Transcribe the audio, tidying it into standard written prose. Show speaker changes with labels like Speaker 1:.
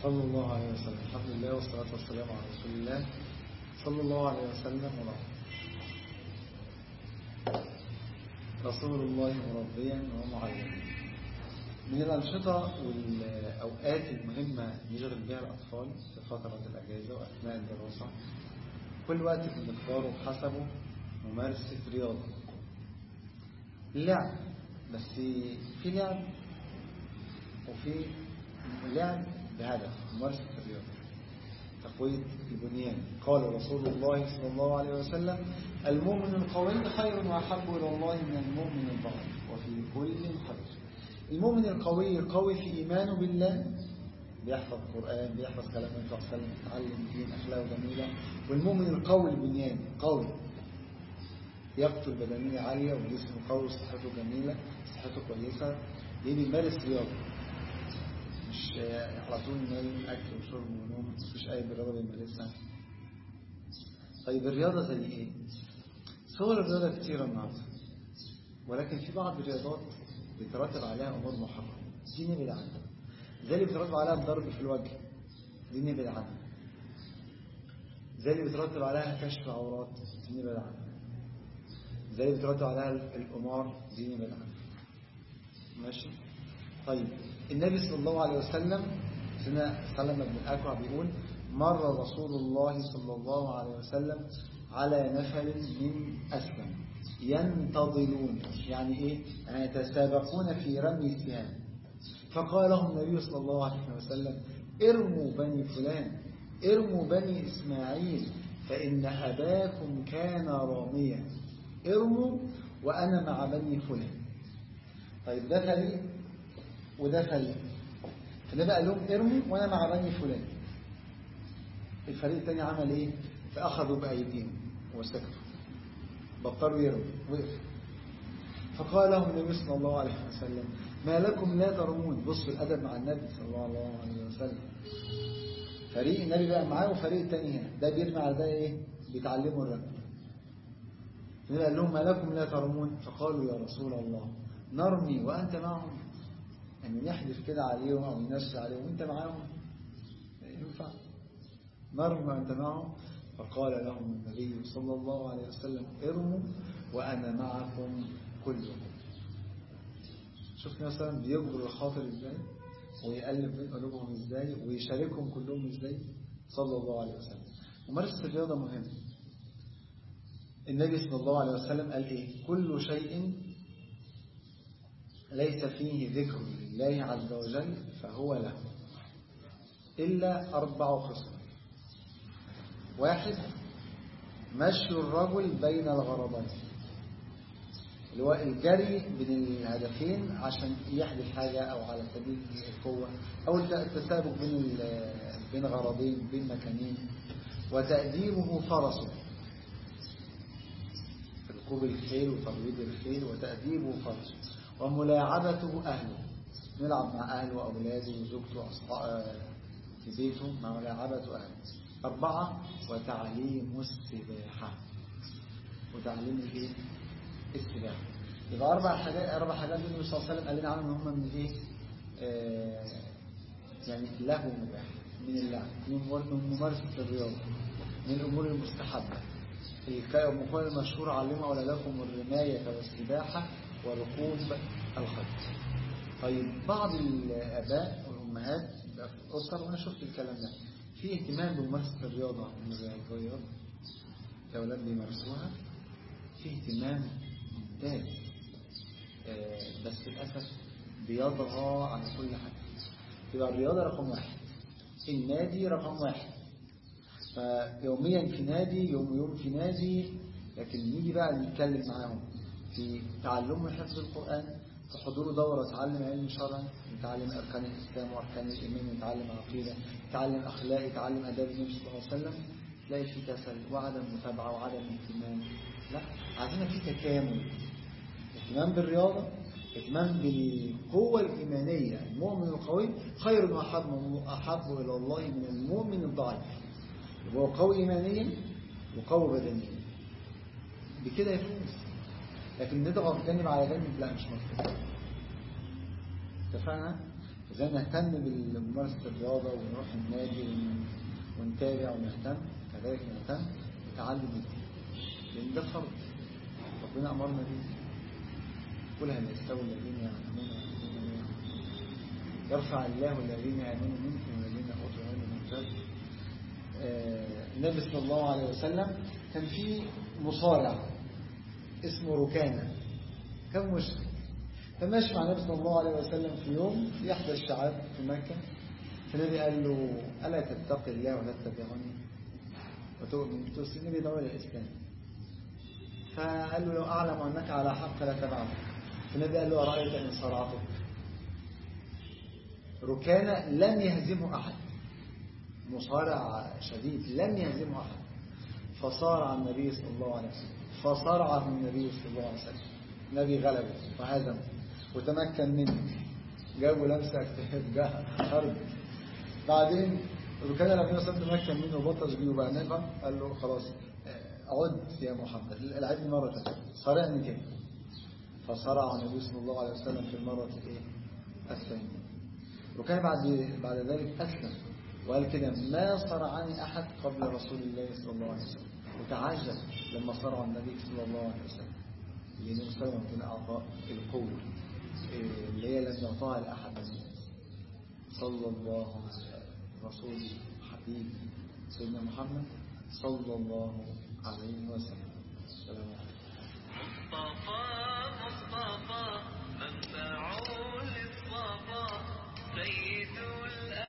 Speaker 1: صلى الله عليه وسلم. الحمد لله والصلاة والسلام على رسول الله صلى الله عليه وسلم. رسول الله مربيا ومعلما. من الأنشطة والأوقات المهمة يشغل بها الأطفال في فترة الأجازة وأثناء الدراسة كل وقت بمقداره وحسبه ممارسة رياضة، لعب، بس في لعب وفي لعب بهدف ممارسة الرياضة، تقوية البنيان. قال رسول الله صلى الله عليه وسلم: المؤمن القوي خير وأحب إلى الله من المؤمن الضعيف وفي كل خير. المؤمن القوي قوي في إيمانه بالله، بيحفظ القرآن، بيحفظ كلام النبي صلى الله عليه وسلم، يتعلم دين، أخلاق جميلة. والمؤمن القوي البنيان قوي، يقتل بدنية عالية وجسمه قوي وصحته جميلة، صحته كويسة، ليه بيمارس رياضة، مش على طول نايم أكل وشرب ونوم، مفيش أي رياضة بيمارسها. طيب الرياضة زي إيه؟ صور الرياضة كتيرة النهارده، ولكن في بعض الرياضات بيترتب عليها أمور محرمة، دي نبعد عنها. زي اللي بيترتب عليها الضرب في الوجه، دي نبعد عنها. زي اللي بيترتب عليها كشف عورات، دي نبعد عنها. زي اللي بيترتب عليها القمار، دي نبعد عنها. ماشي؟ طيب النبي صلى الله عليه وسلم سلم بن الأكوع بيقول: مر رسول الله صلى الله عليه وسلم على نفر من أسلم ينتظلون، يعني إيه؟ يعني يتسابقون في رمي السهام. فقال لهم النبي صلى الله عليه وسلم: ارموا بني فلان، ارموا بني إسماعيل، فإن أباكم كان راميا، ارموا وأنا مع بني فلان. طيب ده فريق وده فريق، فالنبي قال لهم ارموا وأنا مع بني فلان. الفريق الثاني عمل إيه؟ فأخذوا بأيديهم وسكتوا، بطلوا يرموا، وقفوا. فقال لهم النبي صلى الله عليه وسلم: ما لكم لا ترمون؟ بصوا الأدب مع النبي صلى الله عليه وسلم. فريق النبي بقى معاه وفريق الثاني هنا، ده بيرمي على ده إيه؟ بيتعلموا الرمي. النبي قال لهم: ما لكم لا ترمون؟ فقالوا: يا رسول الله نرمي وأنت معهم، يعني نحدف كده عليهم أو ننشر عليهم وأنت معاهم، ينفع نرمي وأنت معهم؟ فقال لهم النبي صلى الله عليه وسلم: ارموا وأنا معكم كلكم. شفنا مثلا بيجبر الخاطر ازاي، ويألف بين قلوبهم ازاي، ويشاركهم كلهم ازاي، صلى الله عليه وسلم. ممارسة الرياضة مهمة. النبي صلى الله عليه وسلم قال ايه؟ كل شيء ليس فيه ذكر لله عز وجل فهو له، إلا 4 خصال. 1: مشي الرجل بين الغرضين، اللي هو الجري بين الهدفين عشان يحدث حاجة أو على سبيل القوة، أو التسابق بين غرضين، بين مكانين. وتأديبه فرسه، ركوب الخيل وترويض الخيل، وتأديبه فرسه. وملاعبته أهله، نلعب مع أهله وأولاده وزوجته وأصحابه في بيته، مع ملاعبته أهله. 4: وتعليم السباحة، وتعليم الايه؟ السباحة. يبقى 4 حاجات النبي صلى الله عليه وسلم قال لنا عنهم ان هم من ايه؟ يعني لهو مباح، من اللعب، من ممارسة الرياضة، من الأمور المستحبة. المقولة المشهورة: علموا أولادكم الرماية والسباحة وركوب الخيل. طيب بعض الآباء والأمهات في الأسر، وأنا شفت الكلام ده، في اهتمام بممارسة الرياضة من الرياضة، الأولاد بيمارسوها في اهتمام ممتاز، بس للأسف بيضغى على كل حاجة. يبقى الرياضة رقم 1، النادي رقم 1، فيوميا في نادي، يوم في نادي. لكن نيجي بقى نتكلم معاهم في تعلم حفظ القرآن، في حضور دورة تعلم علم شرعي، نتعلم أركان الإسلام وأركان الإيمان، نتعلم عقيدة، نتعلم أخلاق، نتعلم آداب النبي صلى الله عليه وسلم. تلاقي في كسل وعدم متابعة وعدم اهتمام. لا، عايزين في تكامل، اهتمام بالرياضة، اهتمام بالقوة الإيمانية. المؤمن القوي خير وأحب إلى الله من المؤمن الضعيف. هو قوي إيمانيا وقوي بدنيا، بكده يفوز. لكن نضغط جانب على جانب، لا، مش مطلوب. اتفقنا؟ إذا نهتم بممارسة الرياضة ونروح النادي ونتابع ونهتم، كذلك نهتم بتعلم الدين، لأن ده فرض ربنا أمرنا به. قل هل يستوي الذين يعلمون والذين لا يعلمون، يرفع الله الذين آمنوا منكم والذين أوتوا العلم درجات. النبي صلى الله عليه وسلم كان في مصارع اسمه ركانة، كان مشرك، فماشي مع النبي صلى الله عليه وسلم في يوم في إحدى الشعاب في مكة، فالنبي قال له ألا تتقي الله ولا تتبعني وتؤمن؟ النبي دعوه إلى الإسلام، فقال له لو أعلم أنك على حق لتبعك. فالنبي قال له أرأيت إن صرعتك؟ ركانة لم يهزمه أحد، مصارع شديد لم يهزمه أحد، فصارع النبي صلى الله عليه وسلم، فصارعه النبي صلى الله عليه وسلم، النبي غلبه وهزمه وتمكن منه، جابوا لمسة اجتهاد جاه حرب. بعدين ركانة لما يوسف تمكن منه وبطش بيه وبقى نفع، قال له خلاص عد يا محمد العبني مرة ثانية، صارعني كده، فصرع النبي صلى الله عليه وسلم في المرة الثانية. وكان بعد ذلك أسلم وقال كده ما صرعني أحد قبل رسول الله صلى الله عليه وسلم، وتعجب لما صرع النبي صلى الله عليه وسلم، لأنه سلم من أعطاء القوة اللي هي لم يعطاها لأحد من الناس. صلى الله على رسول حبيب سيدنا محمد صلى الله عليه وسلم. السلام عليكم.